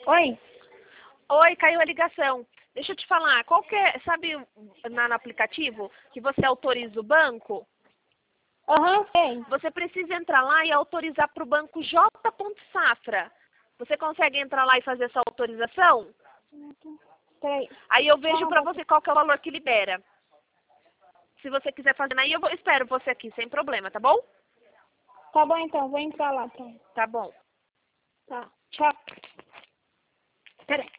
Oi? Oi, caiu a ligação. Deixa eu te falar, qual que é, sabe no aplicativo que você autoriza o banco? Aham, sei. Você precisa entrar lá e autorizar para o banco J. Safra. Você consegue entrar lá e fazer essa autorização? Peraí. Aí eu vejo Só para um você qual que é o valor que libera. Se você quiser fazer aí, espero você aqui, sem problema, tá bom? Tá bom então, vou entrar lá então. Tá bom. Tá. Tchau. Peraí.